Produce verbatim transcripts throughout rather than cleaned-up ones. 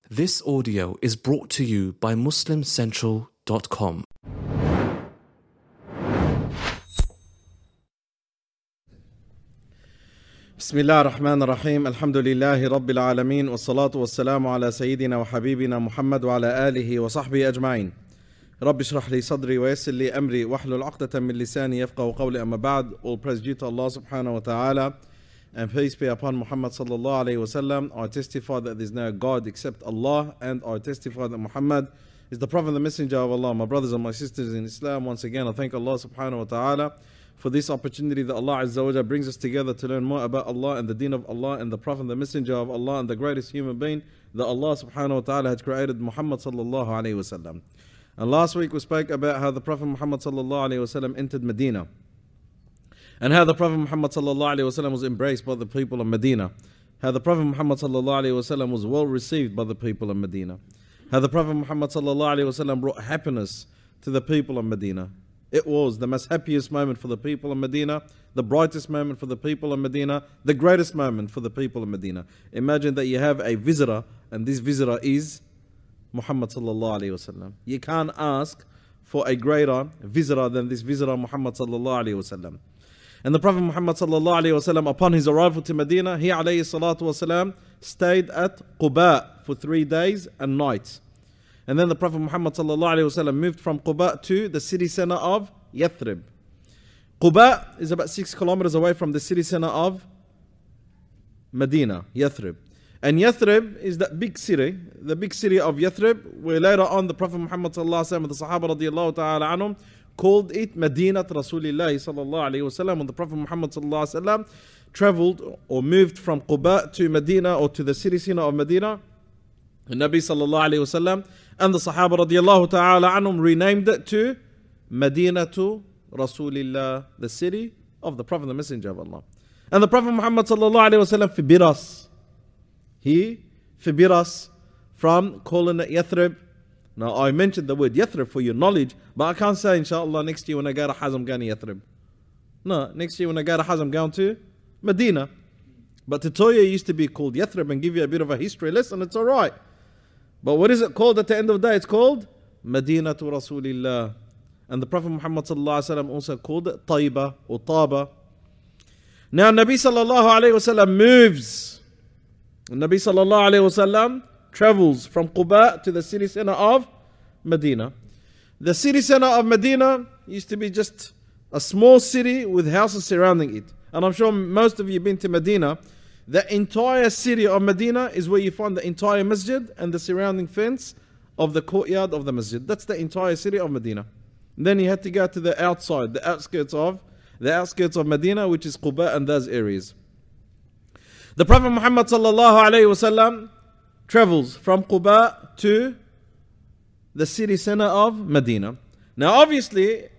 This audio is brought to you by Muslim Central dot com. بسم الله الرحمن الرحيم الحمد لله رب العالمين والصلاة والسلام على سيدنا وحبيبنا محمد وعلى آله وصحبه أجمعين رب اشرح لي صدري ويسر لي أمري واحلل عقدة من لساني يفقهوا قولي أما بعد. All praise due to Allah subhanahu wa ta'ala and peace be upon Muhammad sallallahu alayhi wa sallam. I testify that there is no God except Allah, and I testify that Muhammad is the Prophet and the Messenger of Allah. My brothers and my sisters in Islam, once again I thank Allah subhanahu wa ta'ala for this opportunity that Allah Azza wa Jalla brings us together to learn more about Allah and the deen of Allah and the Prophet and the Messenger of Allah and the greatest human being that Allah subhanahu wa ta'ala had created, Muhammad sallallahu alayhi wa sallam. And last week we spoke about how the Prophet Muhammad sallallahu alayhi wa sallam entered Medina, and how the Prophet Muhammad sallallahu alayhi wa sallam was embraced by the people of Medina, how the Prophet Muhammad sallallahu alayhi wa sallam was well received by the people of Medina, how the Prophet Muhammad sallallahu alayhi wa sallam brought happiness to the people of Medina. It was the most happiest moment for the people of Medina, the brightest moment for the people of Medina, the greatest moment for the people of Medina. Imagine that you have a visitor, and this visitor is Muhammad sallallahu alayhi wa sallam. You can't ask for a greater visitor than this visitor, Muhammad sallallahu alayhi wa sallam. And the Prophet Muhammad sallallahu alayhi wa sallam, upon his arrival to Medina, he alayhi salatu wa salam stayed at Quba for three days and nights. And then the Prophet Muhammad sallallahu alayhi wa sallam moved from Quba to the city center of Yathrib. Quba is about six kilometers away from the city center of Medina, Yathrib. And Yathrib is that big city, the big city of Yathrib, where later on the Prophet Muhammad sallallahu alayhi wa sallam, the Sahaba radiallahu ta'ala anhum, called it Medina Rasulillah sallallahu alayhi wa sallam. When the Prophet Muhammad sallallahu alayhi wa sallam traveled or moved from Quba to Medina, or to the city center of Medina, the Nabi sallallahu alayhi wa sallam and the Sahaba radiallahu ta'ala anhum renamed it to Madinatu Rasulillah, the city of the Prophet, the Messenger of Allah. And the Prophet Muhammad sallallahu alayhi wa sallam forbid us. He forbid us from calling it Yathrib. Now I mentioned the word Yathrib for your knowledge, but I can't say inshallah next year when I go to Hajj I'm going to Yathrib. No, next year when I go to Hajj I'm going to Medina. But Tatoya used to be called Yathrib and give you a bit of a history lesson, it's alright. But what is it called at the end of the day? It's called Madinatu Rasulillah. And the Prophet Muhammad sallallahu alayhi wa sallam also called it Taiba or Taba. Now Nabi sallallahu alayhi wa sallam moves. Nabi sallallahu alayhi wa sallam travels from Quba to the city center of Medina. The city center of Medina used to be just a small city with houses surrounding it. And I'm sure most of you have been to Medina. The entire city of Medina is where you find the entire masjid and the surrounding fence of the courtyard of the masjid. That's the entire city of Medina. And then you had to go to the outside, the outskirts of the outskirts of Medina, which is Quba and those areas. The Prophet Muhammad sallallahu alayhi wa sallam travels from Quba to the city center of Medina. Now obviously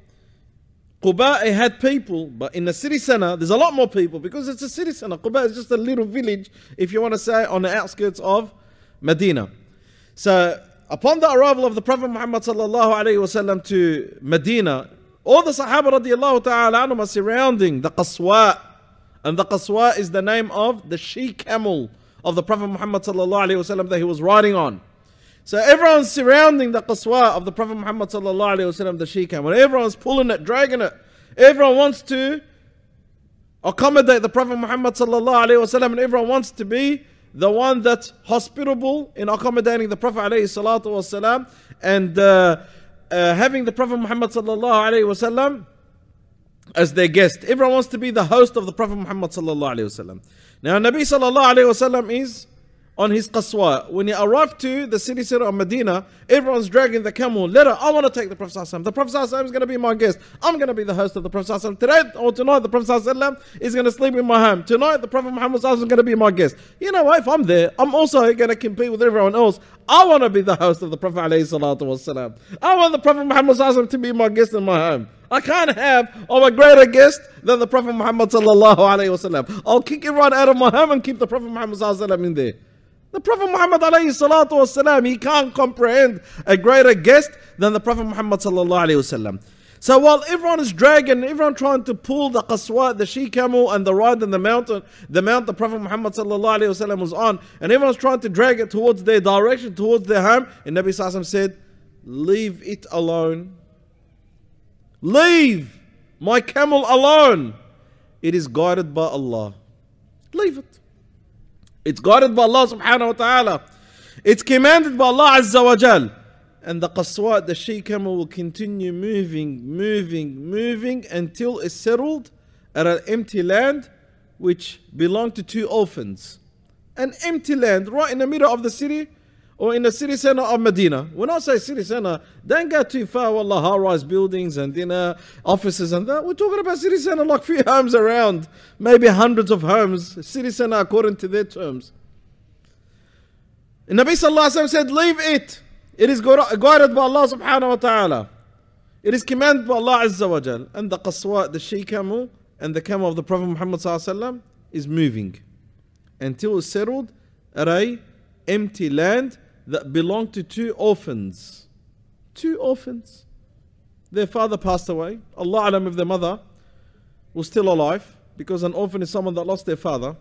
Quba it had people, but in the city center there's a lot more people because it's a city center. Quba is just a little village, if you want to say, on the outskirts of Medina. So upon the arrival of the Prophet Muhammad sallallahu alayhi wa sallam to Medina, all the Sahaba radiallahu ta'ala anhum are surrounding the Qaswa. And the Qaswa is the name of the she camel of the Prophet Muhammad sallallahu alayhi wa sallam that he was riding on. So everyone's surrounding the Qaswa of the Prophet Muhammad sallallahu alayhi wa sallam, the she camel. Everyone's pulling it, dragging it. Everyone wants to accommodate the Prophet Muhammad sallallahu alayhi wa sallam, and everyone wants to be the one that's hospitable in accommodating the Prophet alayhi salatu wa salam, and uh, uh, having the Prophet Muhammad sallallahu alayhi wa sallam as their guest. Everyone wants to be the host of the Prophet Muhammad sallallahu alayhi wa sallam. Now Nabi sallallahu alayhi wa sallam is on his Qaswa. When he arrived to the city center of Medina, everyone's dragging the camel. Later, I want to take the Prophet sallallahu alayhi wa sallam. The Prophet sallallahu alayhi wa sallam is going to be my guest. I'm going to be the host of the Prophet sallallahu alayhi wa sallam. Today or tonight, the Prophet sallallahu alayhi wa sallam is going to sleep in my home. Tonight, the Prophet Muhammad sallallahu alayhi wa sallam is going to be my guest. You know what? If I'm there, I'm also going to compete with everyone else. I want to be the host of the Prophet alayhi salatu wa sallam. I want the Prophet Muhammad sallallahu alayhi wa sallam to be my guest in my home. I can't have of a greater guest than the Prophet Muhammad sallallahu alayhi wa sallam. I'll kick everyone out of my home and keep the Prophet Muhammad sallallahu alayhi wa sallam in there. The Prophet Muhammad alayhi salatu wa sallam, he can't comprehend a greater guest than the Prophet Muhammad sallallahu alayhi wa sallam. So while everyone is dragging, everyone trying to pull the qaswa, the she camel, and the ride in the mountain, the mount the Prophet Muhammad sallallahu alaihi wasallam was on, and everyone's trying to drag it towards their direction, towards their home, and Nabi sallallahu alaihi wasallam said, leave it alone. Leave my camel alone. It is guided by Allah. Leave it. It's guided by Allah subhanahu wa ta'ala. It's commanded by Allah azza wa jal. And the qaswa, the she camel, will continue moving, moving, moving until it's settled at an empty land which belonged to two orphans. An empty land right in the middle of the city or in the city center of Medina. When I say city center, don't go too far, wallah, high-rise buildings and you know, offices and that. We're talking about city center like few homes around, maybe hundreds of homes, city center according to their terms. And Nabi sallallahu alaihi wasallam said, leave it. It is guided by Allah subhanahu wa ta'ala. It is commanded by Allah azza wa jal. And the qaswa, the she camel, and the camel of the Prophet Muhammad sallallahu alaihi wasallam is moving until it's settled at a empty land that belonged to two orphans. Two orphans. Their father passed away. Allah alam if their mother was still alive, because an orphan is someone that lost their father.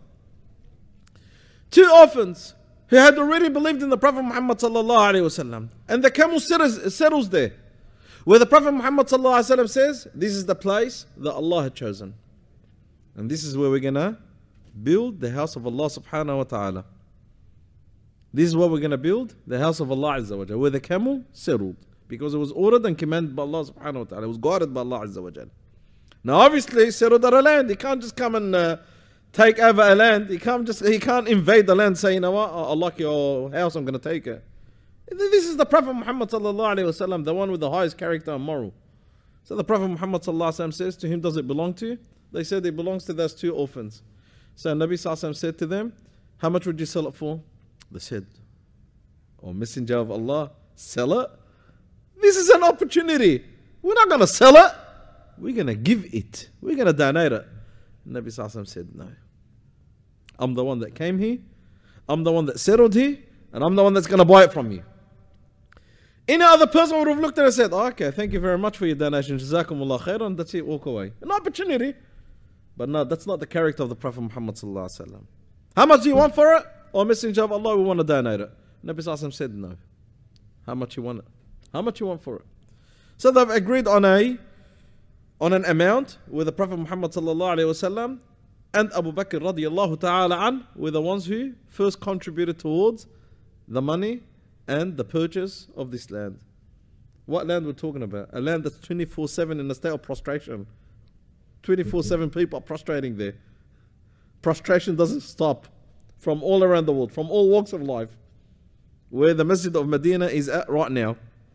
Two orphans who had already believed in the Prophet Muhammad sallallahu alaihi wasallam, and the camel settles, settles there, where the Prophet Muhammad sallallahu alaihi wasallam says, "This is the place that Allah had chosen, and this is where we're gonna build the house of Allah subhanahu wa taala. This is where we're gonna build the house of Allah azza wa jalla, where the camel settled, because it was ordered and commanded by Allah subhanahu wa taala. It was guided by Allah azza wa jalla. Now, obviously, settled at a land. He can't just come and uh, take over a land. He can't just he can't invade the land, say, you know what, I like your house, I'm going to take it. This is the Prophet Muhammad sallallahu alaihi wasallam, the one with the highest character and moral. So the Prophet Muhammad sallallahu alaihi wasallam says, to whom does it belong to? They said it belongs to those two orphans. So Nabi sallallahu alaihi wasallam said to them, how much would you sell it for? They said, oh Messenger of Allah, sell it? This is an opportunity. We're not going to sell it. We're going to give it. We're going to donate it. Nabi sallallahu alaihi wasallam said, no. I'm the one that came here. I'm the one that settled here. And I'm the one that's going to buy it from you. Any other person would have looked at it and said, oh, okay, thank you very much for your donation. Jazakumullah khairan. That's it, walk away. An opportunity. But no, that's not the character of the Prophet Muhammad sallallahu alaihi wasallam. How much do you want for it? Oh, Messenger of Allah, we want to donate it. Nabi sallallahu alaihi wasallam said, no. How much you want it? How much you want for it? So they've agreed on a on an amount where the Prophet Muhammad sallallahu alaihi wasallam and Abu Bakr radiyallahu ta'ala an were the ones who first contributed towards the money and the purchase of this land. What land we're talking about? A land that's twenty-four seven in a state of prostration. twenty-four seven people are prostrating there. Prostration doesn't stop from all around the world, from all walks of life, where the Masjid of Medina is at right now.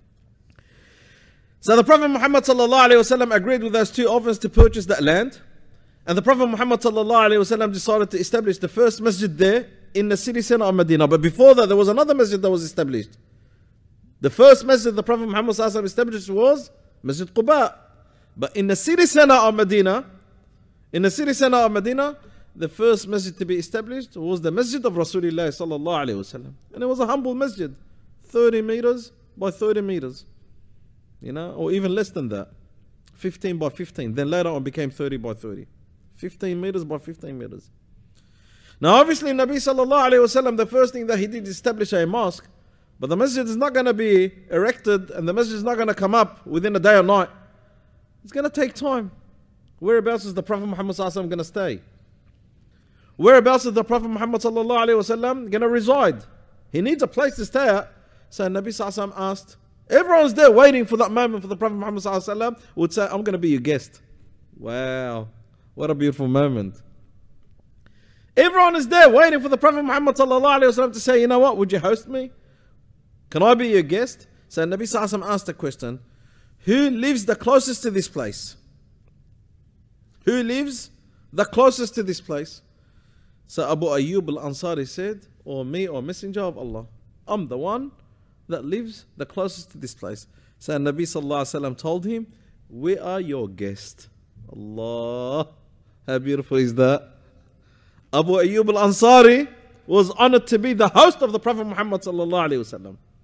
So the Prophet Muhammad sallallahu alaihi wasallam agreed with those two orphans to purchase that land. And the Prophet Muhammad sallallahu alaihi wasallam decided to establish the first masjid there in the city center of Medina. But before that, there was another masjid that was established. The first masjid the Prophet Muhammad sallallahu alaihi wasallam established was Masjid Quba. But in the city center of Medina, in the city center of Medina, the first masjid to be established was the Masjid of Rasulullah sallallahu alaihi wasallam. And it was a humble masjid, thirty meters by thirty meters. You know, or even less than that, fifteen by fifteen. Then later on became thirty by thirty. fifteen meters by fifteen meters. Now obviously Nabi sallallahu alayhi wasallam, the first thing that he did is establish a mosque. But the masjid is not going to be erected and the masjid is not going to come up within a day or night. It's going to take time. Whereabouts is the Prophet Muhammad sallallahu alayhi wasallam going to stay? Whereabouts is the Prophet Muhammad sallallahu alayhi wasallam going to reside? He needs a place to stay at. So Nabi sallallahu alayhi wasallam asked, everyone's there waiting for that moment for the Prophet Muhammad sallallahu alaihi wasallam would say, I'm going to be your guest. Wow, what a beautiful moment. Everyone is there waiting for the Prophet Muhammad sallallahu alaihi wasallam to say, you know what, would you host me? Can I be your guest? So Nabi sallallahu alaihi wasallam asked the question, who lives the closest to this place? Who lives the closest to this place? So Abu Ayyub al-Ansari said, or me or Messenger of Allah, I'm the one that lives the closest to this place. So Nabi sallallahu alaihi wasallam told him, we are your guest. Allah, how beautiful is that? Abu Ayyub al-Ansari was honored to be the host of the Prophet Muhammad sallallahu alaihi wasallam.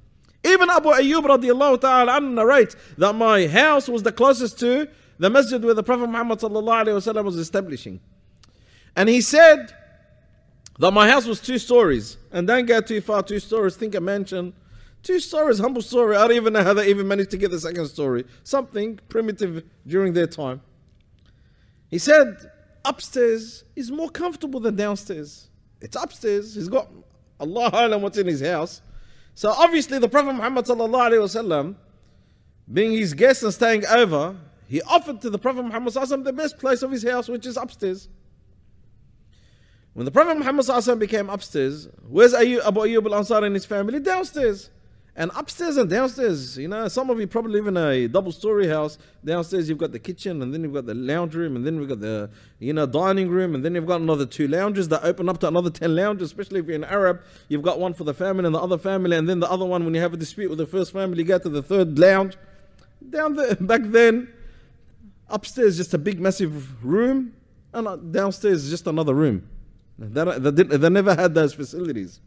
Even Abu Ayyub radiallahu ta'ala anhu narrates that my house was the closest to the masjid where the Prophet Muhammad sallallahu alayhi wa sallam was establishing. And he said that my house was two stories. And don't go too far, two stories, think a mansion. Two stories, humble story. I don't even know how they even managed to get the second story. Something primitive during their time. He said upstairs is more comfortable than downstairs. It's upstairs. He's got Allah Alam what's in his house. So obviously the Prophet Muhammad sallallahu alayhi wa sallam, being his guest and staying over, he offered to the Prophet Muhammad sallallahu alayhi wa sallam the best place of his house, which is upstairs. When the Prophet Muhammad sallallahu alayhi wa sallam became upstairs, where's Ayyub, Abu Ayyub al-Ansari and his family? Downstairs. And upstairs and downstairs, you know, some of you probably live in a double story house. Downstairs you've got the kitchen, and then you've got the lounge room, and then you've got the, you know, dining room, and then you've got another two lounges that open up to another ten lounges, especially if you're an Arab. You've got one for the family and the other family, and then the other one, when you have a dispute with the first family, you go to the third lounge. Down there, back then, upstairs just a big massive room, and downstairs is just another room. They, they, they never had those facilities.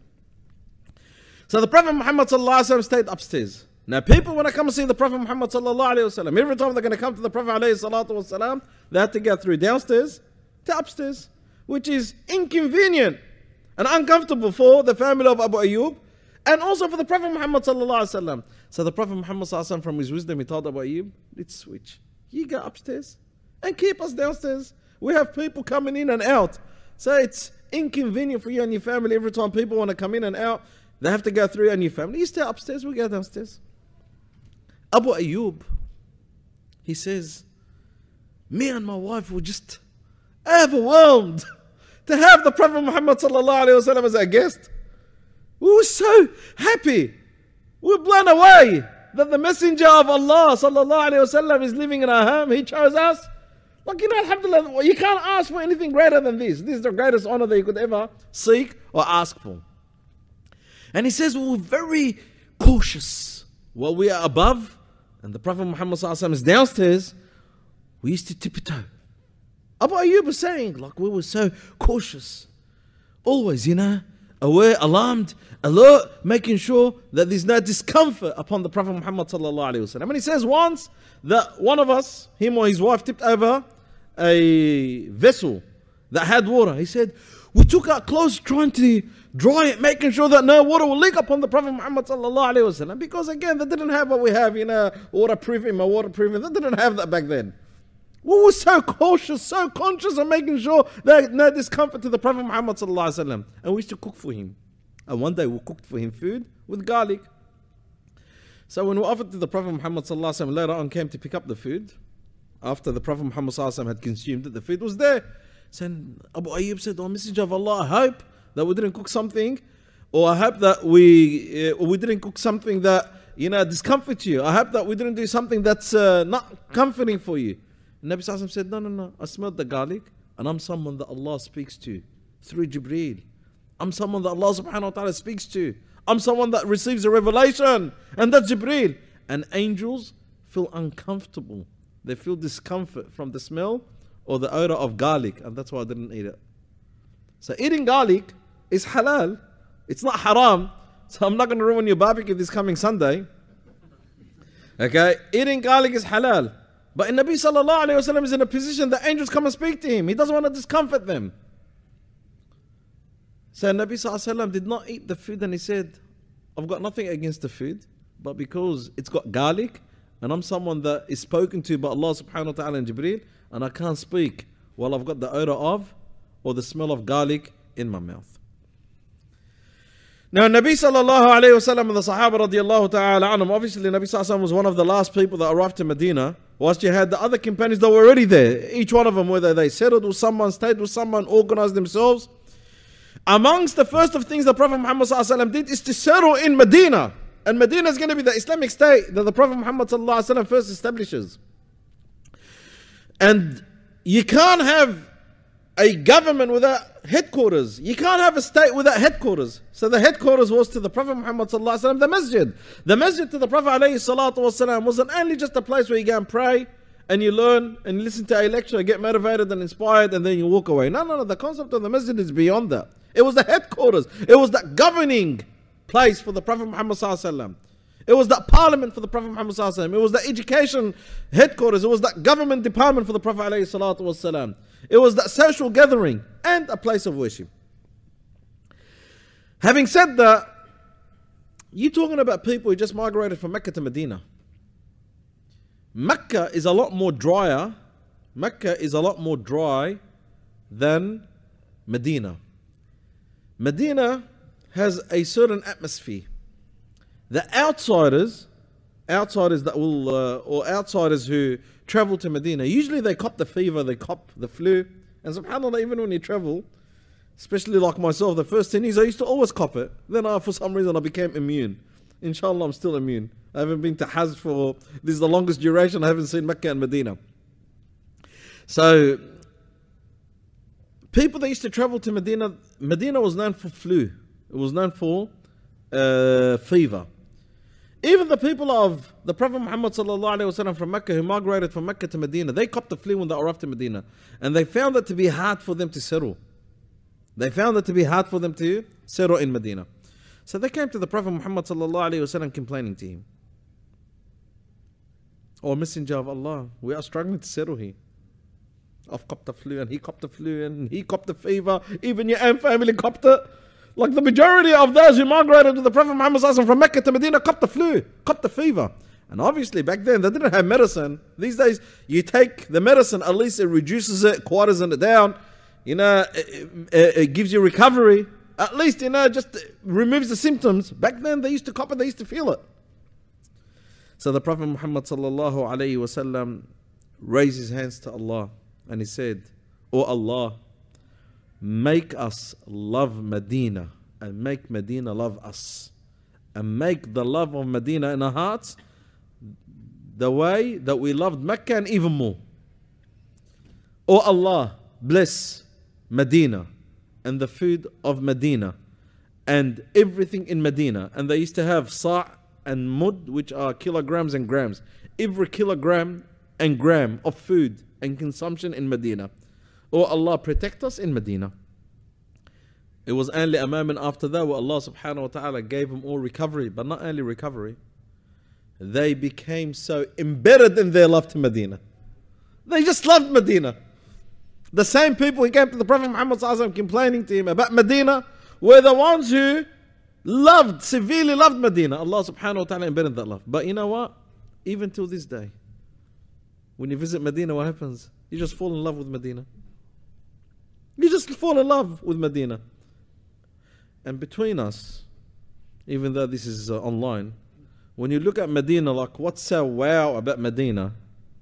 So the Prophet Muhammad sallallahu alaihi wasallam stayed upstairs. Now people, when they come and see the Prophet Muhammad sallallahu alaihi wasallam, every time they're going to come to the Prophet alayhi salatu wasalam, they have to go through downstairs to upstairs, which is inconvenient and uncomfortable for the family of Abu Ayyub, and also for the Prophet Muhammad sallallahu alaihi wasallam. So the Prophet Muhammad sallallahu alaihi wasallam, from his wisdom, he told Abu Ayyub, let's switch. You go upstairs and keep us downstairs. We have people coming in and out. So it's inconvenient for you and your family. Every time people want to come in and out, they have to go through and your family. You stay upstairs, we go downstairs. Abu Ayyub, he says, me and my wife were just overwhelmed to have the Prophet Muhammad sallallahu alaihi wasallam as our guest. We were so happy. We were blown away that the Messenger of Allah sallallahu alaihi wasallam is living in our home. He chose us. Like, you know, alhamdulillah, you can't ask for anything greater than this. This is the greatest honor that you could ever seek or ask for. And he says, we were very cautious. While we are above, and the Prophet Muhammad sallallahu alaihi wasallam is downstairs, we used to tiptoe. Abu Ayyub was saying, like, we were so cautious. Always, you know, aware, alarmed, alert, making sure that there's no discomfort upon the Prophet Muhammad sallallahu alaihi wasallam. And he says once that one of us, him or his wife, tipped over a vessel that had water. He said, we took our clothes trying to dry it, making sure that no water will leak upon the Prophet Muhammad sallallahu alaihi wasallam. Because again, they didn't have what we have, you know, waterproofing or waterproofing. They didn't have that back then. We were so cautious, so conscious of making sure that no discomfort to the Prophet Muhammad sallallahu alaihi wasallam. And we used to cook for him. And one day we cooked for him food with garlic. So when we offered to the Prophet Muhammad sallallahu alaihi wasallam, later on came to pick up the food, after the Prophet Muhammad sallallahu alaihi wasallam had consumed it, the food was there. So Abu Ayyub said, oh Messenger of Allah, I hope that we didn't cook something, or I hope that we uh, we didn't cook something that, you know, discomforts you. I hope that we didn't do something that's uh, not comforting for you. And Nabi sallallahu alaihi wasallam said, no, no, no, I smelled the garlic, and I'm someone that Allah speaks to through Jibreel. I'm someone that Allah subhanahu wa ta'ala speaks to. I'm someone that receives a revelation, and that's Jibreel. And angels feel uncomfortable. They feel discomfort from the smell or the odor of garlic, and that's why I didn't eat it. So eating garlic is halal. It's not haram. So I'm not going to ruin your barbecue this coming Sunday. Okay, eating garlic is halal. But in Nabi sallallahu alayhi wa sallam is in a position that angels come and speak to him. He doesn't want to discomfort them. So Nabi sallallahu alayhi wa sallam did not eat the food, and he said, I've got nothing against the food, but because it's got garlic, and I'm someone that is spoken to by Allah subhanahu wa ta'ala and Jibreel, and I can't speak while I've got the odor of or the smell of garlic in my mouth. Now Nabi sallallahu alayhi wa sallam and the Sahaba radiallahu ta'ala anhum, obviously Nabi sallallahu alayhi wa sallam was one of the last people that arrived to Medina, whilst you had the other companions that were already there. Each one of them, whether they settled with someone, stayed with someone, organized themselves. Amongst the first of things the Prophet Muhammad sallallahu alayhi wa sallam did is to settle in Medina. And Medina is going to be the Islamic state that the Prophet Muhammad sallallahu alayhi wa sallam first establishes. And you can't have a government without headquarters. You can't have a state without headquarters. So the headquarters was to the Prophet Muhammad sallallahu alaihi wasallam, the masjid. The masjid to the Prophet alayhi salatu wasalam wasn't only just a place where you go and pray and you learn and you listen to a lecture, get motivated and inspired, and then you walk away. No, no, no. The concept of the masjid is beyond that. It was the headquarters. It was the governing place for the Prophet Muhammad sallallahu alaihi wasallam. It was that parliament for the Prophet Muhammad sallallahu alaihi wasallam. It was that education headquarters. It was that government department for the Prophet alayhi salatu wasalam. It was that social gathering and a place of worship. Having said that, you're talking about people who just migrated from Mecca to Medina. Mecca is a lot more drier. Mecca is a lot more dry than Medina. Medina has a certain atmosphere. The outsiders, outsiders that will, uh, or outsiders who travel to Medina, usually they cop the fever, they cop the flu. And subhanAllah, even when you travel, especially like myself, the first ten years I used to always cop it. Then I, for some reason I became immune. Inshallah, I'm still immune. I haven't been to Hajj for, this is the longest duration I haven't seen Mecca and Medina. So, people that used to travel to Medina, Medina was known for flu. It was known for uh, fever. Even the people of the Prophet Muhammad sallallahu alaihi wasallam from Mecca who migrated from Mecca to Medina, they copped the flu when they arrived to Medina. And they found it to be hard for them to settle. They found it to be hard for them to settle in Medina. So they came to the Prophet Muhammad sallallahu alaihi wasallam complaining to him. Oh, Messenger of Allah, we are struggling to settle here. I've copped the flu and he copped the flu and he copped the fever. Even your own family copped it. Like the majority of those who migrated to the Prophet Muhammad sallallahu alaihi wasallam from Mecca to Medina copped the flu, copped the fever. And obviously back then they didn't have medicine. These days you take the medicine, at least it reduces it, quarters it down. You know, it, it, it gives you recovery. At least, you know, just removes the symptoms. Back then they used to cop it, they used to feel it. So the Prophet Muhammad sallallahu alaihi wasallam raised his hands to Allah and he said, "O Allah, make us love Medina and make Medina love us. And make the love of Medina in our hearts the way that we loved Mecca and even more. O Allah, bless Medina and the food of Medina and everything in Medina." And they used to have sa' and mud, which are kilograms and grams. Every kilogram and gram of food and consumption in Medina. Oh Allah, protect us in Medina. It was only a moment after that where Allah subhanahu wa ta'ala gave them all recovery. But not only recovery, they became so embedded in their love to Medina. They just loved Medina. The same people who came to the Prophet Muhammad sallallahu alaihi wasallam complaining to him about Medina were the ones who loved, severely loved Medina. Allah subhanahu wa ta'ala embedded that love. But you know what? Even till this day, when you visit Medina, what happens? You just fall in love with Medina. You just fall in love with Medina. And between us, even though this is uh, online, when you look at Medina, like what's so wow about Medina?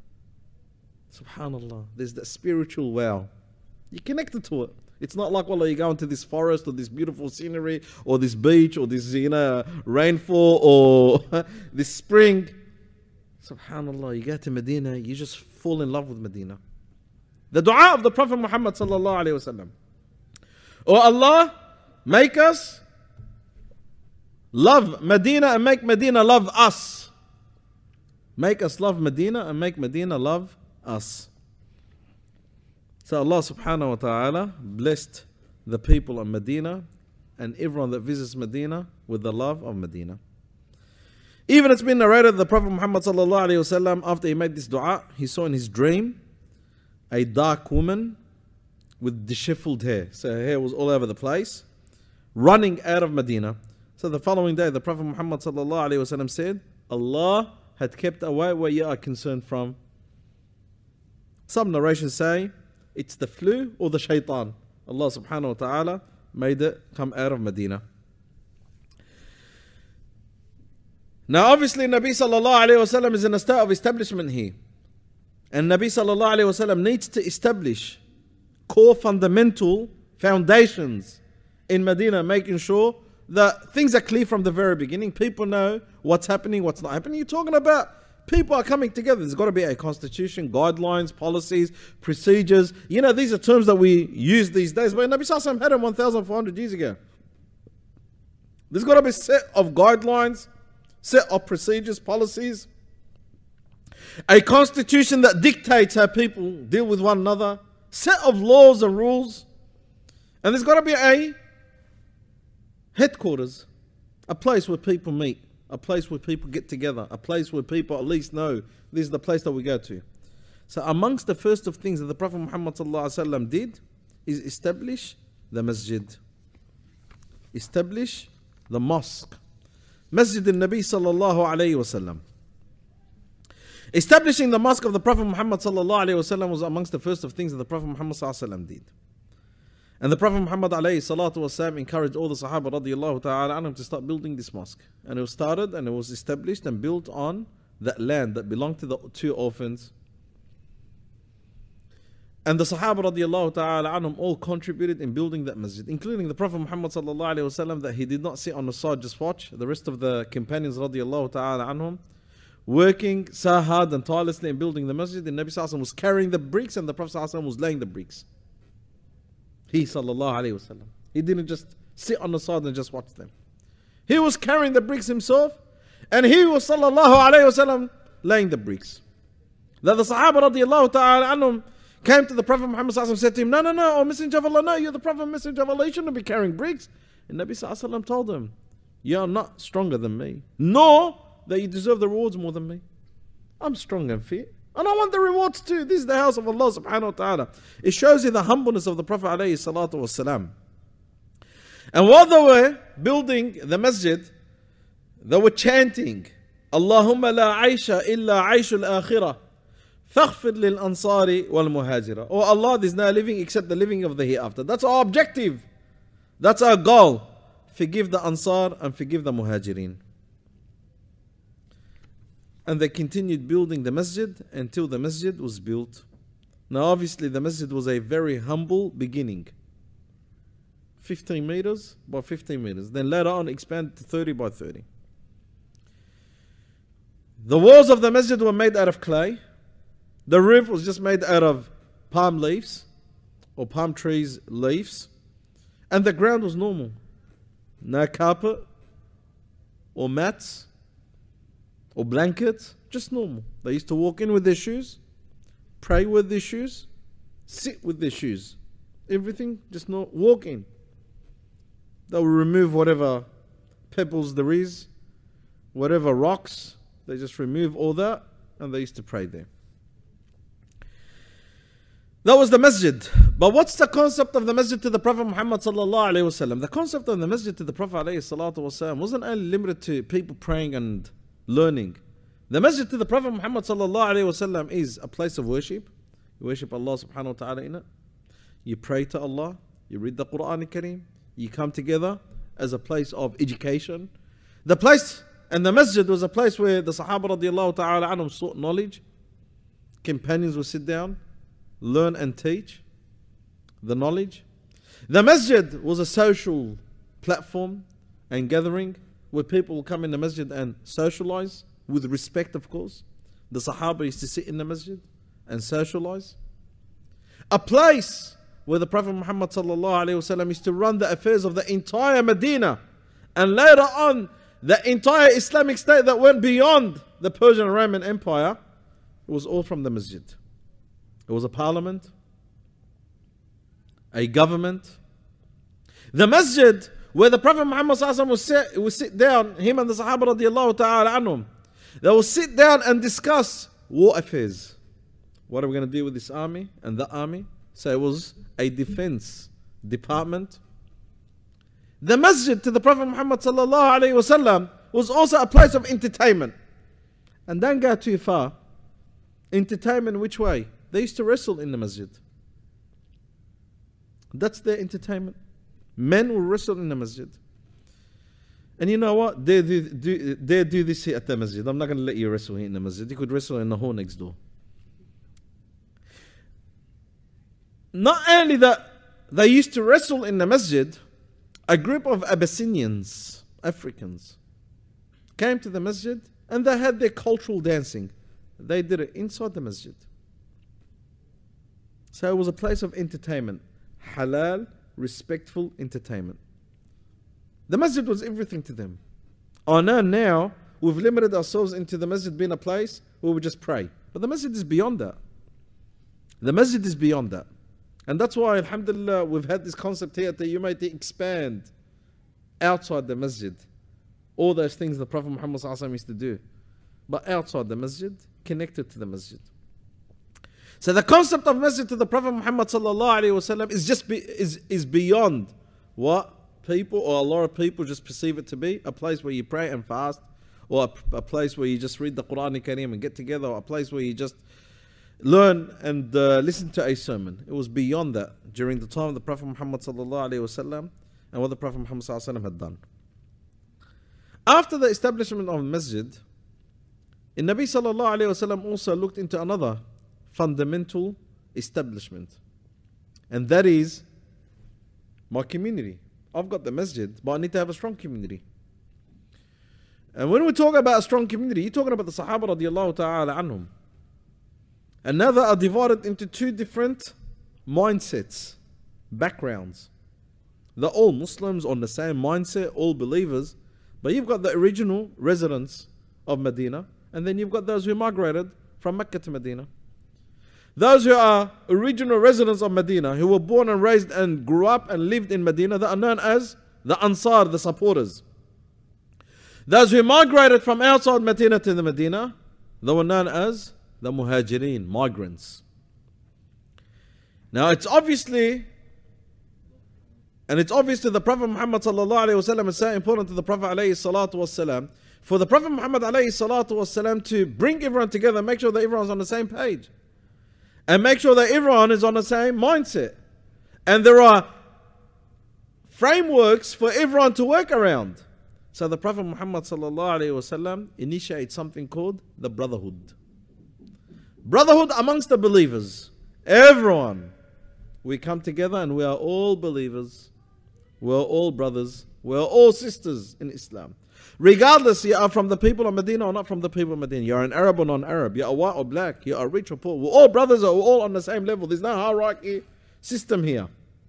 Subhanallah, there's that spiritual wow. You're connected to it. It's not like, well, you go into this forest or this beautiful scenery or this beach or this, you know, rainfall or this spring. Subhanallah, you go to Medina, you just fall in love with Medina. The dua of the Prophet Muhammad sallallahu alaihi wasallam. Oh Allah, make us love Medina and make Medina love us. Make us love Medina and make Medina love us. So Allah subhanahu wa ta'ala blessed the people of Medina and everyone that visits Medina with the love of Medina. Even it's been narrated that the Prophet Muhammad sallallahu alaihi wasallam, after he made this dua, he saw in his dream a dark woman with disheveled hair. So her hair was all over the place, running out of Medina. So the following day, the Prophet Muhammad sallallahu alaihi wasallam said, Allah had kept away what you are concerned from. Some narrations say it's the flu or the shaitan. Allah subhanahu wa ta'ala made it come out of Medina. Now obviously Nabi sallallahu alayhi wa sallam is in a state of establishment here. And Nabi sallallahu alayhi wa sallam needs to establish core fundamental foundations in Medina, making sure that things are clear from the very beginning. People know what's happening, what's not happening. You're talking about people are coming together. There's got to be a constitution, guidelines, policies, procedures. You know, these are terms that we use these days. But Nabi sallallahu alayhi wa sallam had them one thousand four hundred years ago. There's got to be a set of guidelines, set of procedures, policies, a constitution that dictates how people deal with one another, set of laws and rules, and there's got to be a headquarters, a place where people meet, a place where people get together, a place where people at least know this is the place that we go to. So amongst the first of things that the Prophet Muhammad sallallahu alaihi wasallam did is establish the masjid. Establish the mosque. Masjid al-Nabi sallallahu alaihi wasallam. Establishing the mosque of the Prophet Muhammad sallallahu alaihi wasallam was amongst the first of things that the Prophet Muhammad sallallahu alaihi wasallam did. And the Prophet Muhammad alayhi salatu wasalam encouraged all the Sahaba radiallahu ta'ala anhum to start building this mosque. And it was started and it was established and built on that land that belonged to the two orphans. And the Sahaba radiallahu ta'ala anhum all contributed in building that masjid, including the Prophet Muhammad sallallahu alayhi wasallam, that he did not sit on the side just watch. The rest of the companions radiallahu ta'ala anhum working so hard and tirelessly in building the masjid. The Nabi sallallahu alayhi wasallam was carrying the bricks and the Prophet sallallahu alayhi wasallam was laying the bricks. He sallallahu alayhi wasallam. He didn't just sit on the side and just watch them. He was carrying the bricks himself, and he was sallallahu alayhi wasallam laying the bricks. That the Sahaba radiallahu ta'ala anhum came to the Prophet Muhammad sallallahu alayhi wasallam and said to him, no, no, no, oh Messenger of Allah, no, you're the Prophet, Messenger of Allah, you shouldn't be carrying bricks. And Nabi sallallahu alayhi wasallam told them, you're not stronger than me, nor that you deserve the rewards more than me. I'm strong and fit, and I want the rewards too. This is the house of Allah subhanahu wa ta'ala. It shows you the humbleness of the Prophet alayhi salatu wasalam. And while they were building the masjid, they were chanting, Allahumma la aisha illa aishul akhirah, faghfir lil ansari wal muhajira. Oh Allah, there's no living except the living of the hereafter. That's our objective. That's our goal. Forgive the Ansar and forgive the Muhajirin. And they continued building the masjid until the masjid was built. Now obviously the masjid was a very humble beginning. fifteen meters by fifteen meters. Then later on expanded to thirty by thirty. The walls of the masjid were made out of clay. The roof was just made out of palm leaves or palm trees leaves. And the ground was normal. No carpet or mats or blankets, just normal. They used to walk in with their shoes, pray with their shoes, sit with their shoes. Everything, just not walk in. They will remove whatever pebbles there is, whatever rocks. They just remove all that and they used to pray there. That was the masjid. But what's the concept of the masjid to the Prophet Muhammad sallallahu alayhi wasallam? The concept of the masjid to the Prophet alayhi salatu wasallam wasn't only limited to people praying and learning. The masjid to the Prophet Muhammad sallallahu alayhi wasallam is a place of worship. You worship Allah subhanahu wa ta'ala in it. You pray to Allah. You read the Quran al-Kareem. You come together as a place of education. The place and the masjid was a place where the Sahaba radiallahu ta'ala anhum sought knowledge. Companions would sit down, learn and teach the knowledge. The masjid was a social platform and gathering where people will come in the masjid and socialize with respect, of course. The Sahaba used to sit in the masjid and socialize. A place where the Prophet Muhammad sallallahu alaihi wasallam used to run the affairs of the entire Medina, and later on the entire Islamic state that went beyond the Persian and Roman Empire. It was all from the masjid. It was a parliament, a government. The masjid where the Prophet Muhammad sallallahu alaihi wasallam would sit, would sit down, him and the Sahaba radiallahu ta'ala anhum, they will sit down and discuss war affairs. What are we going to do with this army and that army? So it was a defense department. The masjid to the Prophet Muhammad sallallahu alaihi wasallam was also a place of entertainment. And don't go too far. Entertainment which way? They used to wrestle in the masjid. That's their entertainment. Men will wrestle in the masjid. And you know what? They do, do, they do this here at the masjid. I'm not going to let you wrestle here in the masjid. You could wrestle in the hall next door. Not only that, they used to wrestle in the masjid, a group of Abyssinians, Africans, came to the masjid and they had their cultural dancing. They did it inside the masjid. So it was a place of entertainment. Halal, respectful entertainment. The masjid was everything to them. I know now we've limited ourselves into the masjid being a place where we just pray. But the masjid is beyond that. The masjid is beyond that. And that's why, alhamdulillah, we've had this concept here that you might expand outside the masjid all those things the Prophet Muhammad sallallahu alaihi wasallam used to do, but outside the masjid, connected to the masjid. So the concept of masjid to the Prophet Muhammad sallallahu alaihi wasallam is just be, is is beyond what people or a lot of people just perceive it to be, a place where you pray and fast, or a, a place where you just read the Quran Kareem and get together, or a place where you just learn and uh, listen to a sermon. It was beyond that during the time of the Prophet Muhammad sallallahu alaihi wasallam and what the Prophet Muhammad sallallahu alaihi wasallam had done. After the establishment of the masjid, the Nabi sallallahu alaihi wasallam also looked into another fundamental establishment, and that is my community. I've got the masjid, but I need to have a strong community. And when we talk about a strong community, you're talking about the Sahaba radiallahu ta'ala anhum. And now they are divided into two different mindsets, backgrounds. They're all Muslims on the same mindset, all believers, but you've got the original residents of Medina, and then you've got those who migrated from Mecca to Medina. Those who are original residents of Medina, who were born and raised and grew up and lived in Medina, they are known as the Ansar, the supporters. Those who migrated from outside Medina to the Medina, they were known as the Muhajirin, migrants. Now it's obviously, and it's obvious to the Prophet Muhammad sallallahu alaihi wasallam, it's so important to the Prophet alayhi salatu wasalam, for the Prophet Muhammad alayhi salatu wasalam to bring everyone together, make sure that everyone's on the same page, and make sure that everyone is on the same mindset. And there are frameworks for everyone to work around. So the Prophet Muhammad sallallahu alaihi wasallam initiates something called the brotherhood. Brotherhood amongst the believers. Everyone. We come together and we are all believers. We are all brothers. We are all sisters in Islam. Regardless, you are from the people of Medina or not from the people of Medina. You are an Arab or non-Arab. You are white or black. You are rich or poor. We're all brothers. We're all on the same level. There's no hierarchy system here.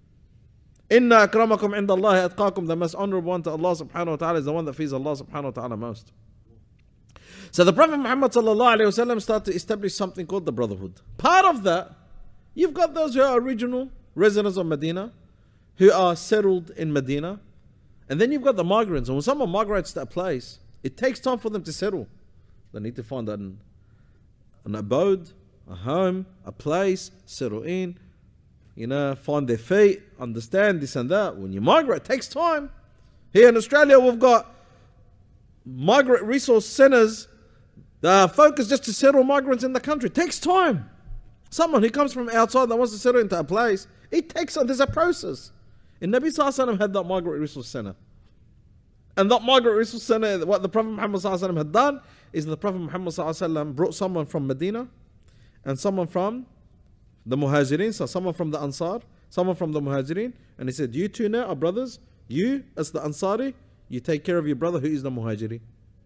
Inna akramakum inda Allahi atqakum. The most honorable one to Allah subhanahu wa ta'ala is the one that fears Allah subhanahu wa ta'ala most. So the Prophet Muhammad sallallahu alaihi wasallam started to establish something called the brotherhood. Part of that, you've got those who are original residents of Medina, who are settled in Medina, and then you've got the migrants. And when someone migrates to a place, it takes time for them to settle. They need to find an, an abode, a home, a place, settle in, you know, find their feet, understand this and that. When you migrate, it takes time. Here in Australia, we've got migrant resource centres. The focus just to settle migrants in the country. It takes time. Someone who comes from outside that wants to settle into a place, it takes, there's a process. And Nabi sallallahu alaihi wasallam had that migrant resource center. And that migrant resource center, what the Prophet Muhammad sallallahu alaihi wasallam had done, is the Prophet Muhammad sallallahu alaihi wasallam brought someone from Medina, and someone from the Muhajirin, so someone from the Ansar, someone from the Muhajirin, and he said, you two now are brothers, you as the Ansari, you take care of your brother who is the Muhajiri.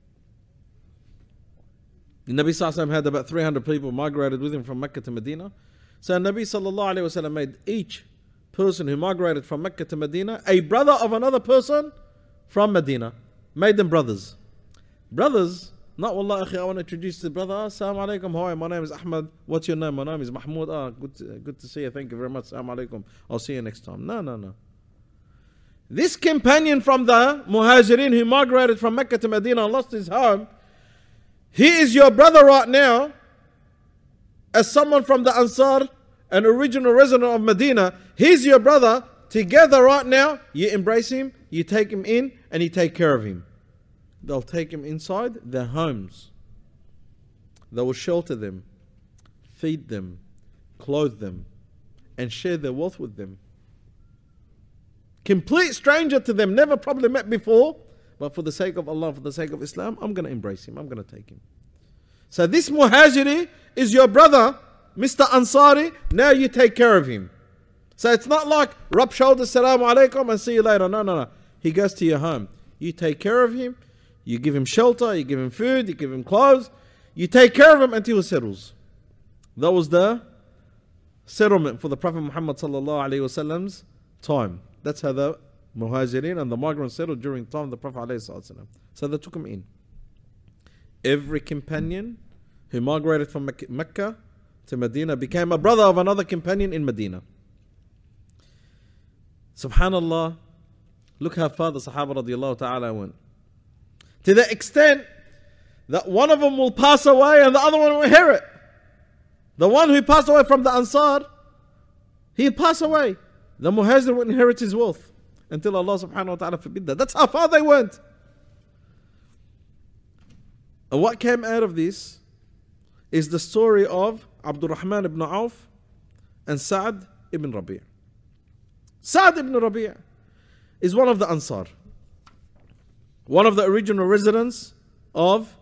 The Nabi sallallahu alaihi wasallam had about three hundred people migrated with him from Mecca to Medina. So Nabi sallallahu alaihi wasallam made each person who migrated from Mecca to Medina a brother of another person from Medina. Made them brothers. Brothers, not wallah akhi, I want to introduce the brother. Assalamu alaikum, hi, my name is Ahmad. What's your name? My name is Mahmoud. Ah, good to, good to see you. Thank you very much. Assalamu alaikum. I'll see you next time. No, no, no. This companion from the Muhajirin who migrated from Mecca to Medina and lost his home, he is your brother right now, as someone from the Ansar, an original resident of Medina. He's your brother. Together right now, you embrace him, you take him in, and you take care of him. They'll take him inside their homes. They will shelter them, feed them, clothe them, and share their wealth with them. Complete stranger to them, never probably met before, but for the sake of Allah, for the sake of Islam, I'm going to embrace him, I'm going to take him. So this Muhajiri is your brother, Mister Ansari, now you take care of him. So it's not like rub shoulders, salamu alaikum, and see you later. No, no, no. He goes to your home. You take care of him, you give him shelter, you give him food, you give him clothes, you take care of him until he settles. That was the settlement for the Prophet Muhammad sallallahu alaihi wasallam's time. That's how the Muhajirin and the migrants settled during the time of the Prophet alayhi wasallam. So they took him in. Every companion who migrated from Mecca to Medina became a brother of another companion in Medina. Subhanallah, look how far the Sahaba radiallahu ta'ala went. To the extent that one of them will pass away and the other one will inherit. The one who passed away from the Ansar, he passed away. The Muhajir will inherit his wealth until Allah subhanahu wa ta'ala forbid that. That's how far they went. And what came out of this is the story of Abdul Rahman ibn Auf and Sa'd ibn Rabi'. Sa'd ibn Rabi' is one of the Ansar, one of the original residents of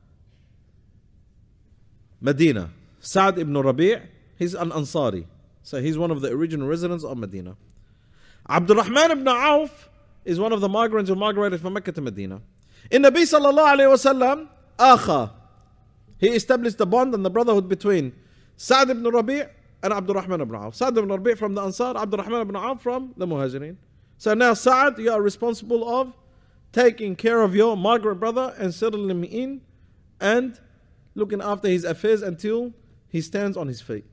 Medina. Sa'd ibn Rabi', he's an Ansari. So he's one of the original residents of Medina. Abdul Rahman ibn Auf is one of the migrants who migrated from Mecca to Medina. In Nabi sallallahu alayhi wa sallam, Akha, he established the bond and the brotherhood between Sa'd ibn Rabi' and Abdul Rahman ibn Auf. Sa'd ibn Rabi' from the Ansar, Abdul Rahman ibn Auf from the Muhajirin. So now Sa'd, you are responsible of taking care of your migrant brother and settling him in and looking after his affairs until he stands on his feet.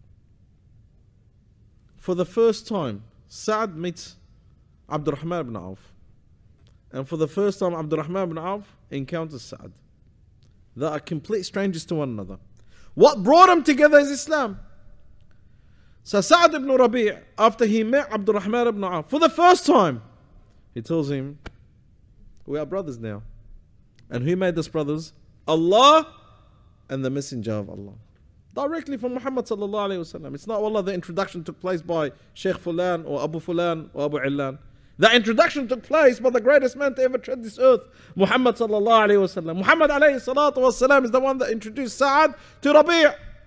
For the first time, Sa'd meets Abdul Rahman ibn Auf. And for the first time, Abdul Rahman ibn Auf encounters Sa'd. They are complete strangers to one another. What brought them together is Islam. So Sa'd ibn Rabi', after he met Abdul Rahman ibn Auf for the first time, he tells him, we are brothers now. And who made us brothers? Allah and the Messenger of Allah. Directly from Muhammad sallallahu alayhi wa sallam. It's not, wallah, the introduction took place by Sheikh Fulan or Abu Fulan or Abu Illan. The introduction took place by the greatest man to ever tread this earth, Muhammad sallallahu alayhi wa sallam. Muhammad alayhi salatu wa salam is the one that introduced Sa'd to Rabi'.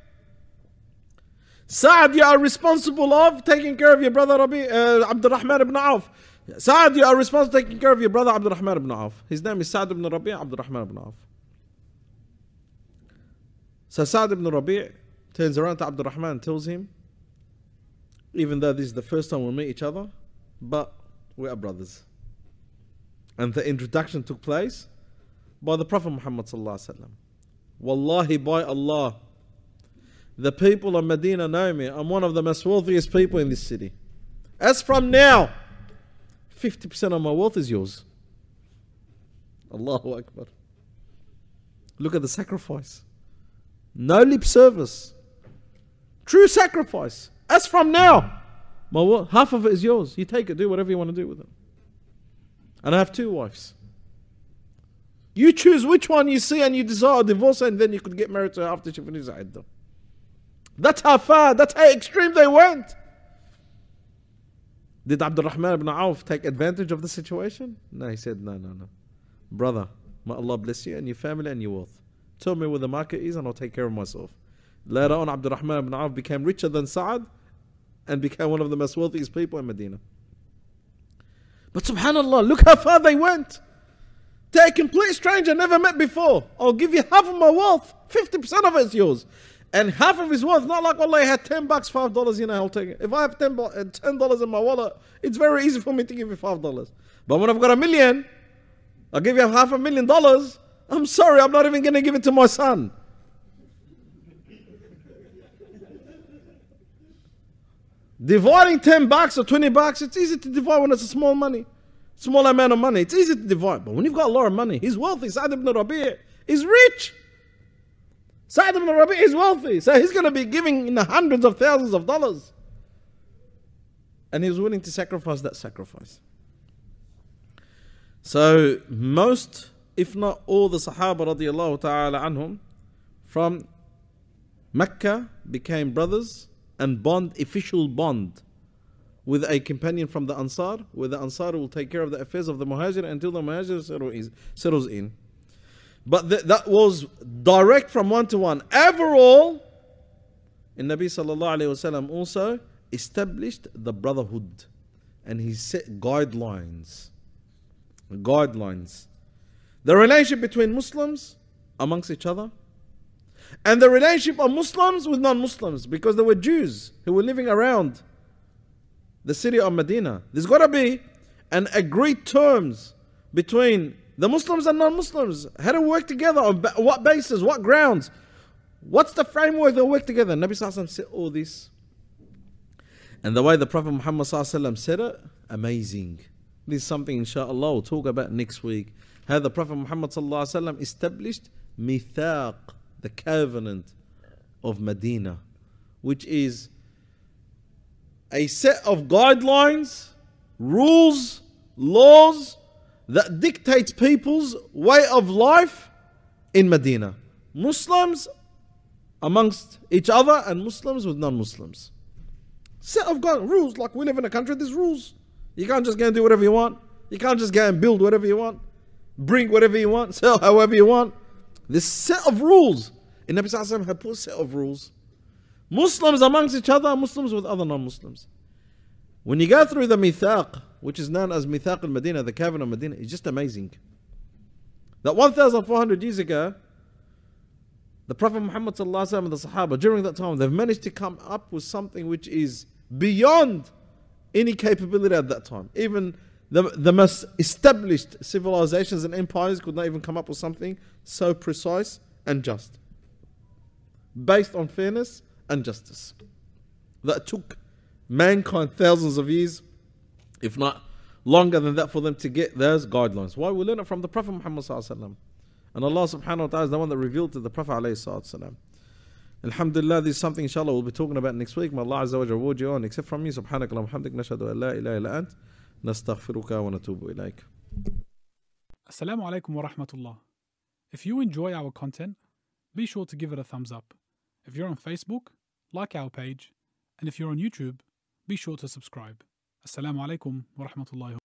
Sa'd, you are responsible of taking care of your brother Rabi', uh, Abdul Rahman ibn Auf. Sa'd, you are responsible for taking care of your brother Abdul Rahman ibn Auf. His name is Sa'd ibn Rabi', Abdul Rahman ibn Auf. So Sa'd ibn Rabi' turns around to Abdul Rahman and tells him, even though this is the first time we meet each other, but we are brothers. And the introduction took place by the Prophet Muhammad sallallahu alaihi wasallam. Wallahi, by Allah, the people of Medina know me. I'm one of the most wealthiest people in this city. As from now, fifty percent of my wealth is yours. Allahu Akbar. Look at the sacrifice. No lip service. True sacrifice. As from now, my wealth, half of it is yours. You take it, do whatever you want to do with it. And I have two wives. You choose which one you see and you desire a divorce, and then you could get married to her after she finishes iddah. That's how far, that's how extreme they went. Did Abdul Rahman ibn Auf take advantage of the situation? No, he said, no, no, no. Brother, may Allah bless you and your family and your wealth. Tell me where the market is and I'll take care of myself. Later on, Abdul Rahman ibn Auf became richer than Sa'd and became one of the most wealthiest people in Medina. But subhanAllah, look how far they went. They're a complete stranger, never met before. I'll give you half of my wealth. fifty percent of it's yours. And half of his wealth, not like, wallah, I had ten bucks, five dollars, you know, I'll take it. If I have ten dollars in my wallet, it's very easy for me to give you five dollars. But when I've got a million, I'll give you half a million dollars. I'm sorry, I'm not even going to give it to my son. Dividing ten bucks or twenty bucks, it's easy to divide when it's a small money. Small amount of money. It's easy to divide. But when you've got a lot of money, he's wealthy. Sa'd ibn Rabi' is rich. Sa'd ibn Rabi' is wealthy. So he's going to be giving in the hundreds of thousands of dollars. And he was willing to sacrifice that sacrifice. So most, if not all the Sahaba radiallahu ta'ala anhum from Mecca became brothers and bond, official bond with a companion from the Ansar, where the Ansar will take care of the affairs of the Muhajir until the Muhajir settles in. But th- that was direct from one to one. Overall, and Nabi sallallahu alayhi wasallam also established the brotherhood, and he set guidelines. Guidelines. The relationship between Muslims amongst each other, and the relationship of Muslims with non-Muslims, because there were Jews who were living around the city of Medina. There's got to be an agreed terms between the Muslims and non-Muslims. How to work together, on ba- what basis, what grounds, what's the framework they'll work together. Nabi Sallallahu Alaihi Wasallam said all this. And the way the Prophet Muhammad Sallallahu Alaihi Wasallam said it, amazing. This is something inshallah we'll talk about next week. How the Prophet Muhammad sallallahu alaihi wasallam established mithaq, the covenant of Medina, which is a set of guidelines, rules, laws that dictate people's way of life in Medina. Muslims amongst each other and Muslims with non-Muslims. Set of guidelines, rules, like we live in a country, there's rules. You can't just go and do whatever you want. You can't just go and build whatever you want. Bring whatever you want, sell however you want. This set of rules. In Nabi Sallallahu Alaihi Wasallam had put a set of rules. Muslims amongst each other, Muslims with other non-Muslims. When you go through the mithaq, which is known as mithaq al-Madinah, the covenant of Medina, it's just amazing. That one thousand four hundred years ago, the Prophet Muhammad Sallallahu Alaihi Wasallam and the Sahaba, during that time, they've managed to come up with something which is beyond any capability at that time. Even the, the most established civilizations and empires could not even come up with something so precise and just, based on fairness and justice. That took mankind thousands of years, if not longer than that, for them to get those guidelines. Why? We learn it from the Prophet Muhammad Sallallahu Alaihi Wasallam. And Allah subhanahu wa ta'ala is the one that revealed to the Prophet alayhi salatu wasalam. Alhamdulillah, this is something inshallah we'll be talking about next week. May Allah Azza wa Jalla reward you on. Except from me, subhanaka wa hamdik, nashhadu an la ilaha illa ant, nastaghfiruka wa natubu ilayk. Assalamu alaikum wa rahmatullah. If you enjoy our content, be sure to give it a thumbs up. If you're on Facebook, like our page. And if you're on YouTube, be sure to subscribe. Assalamu alaikum wa rahmatullahi.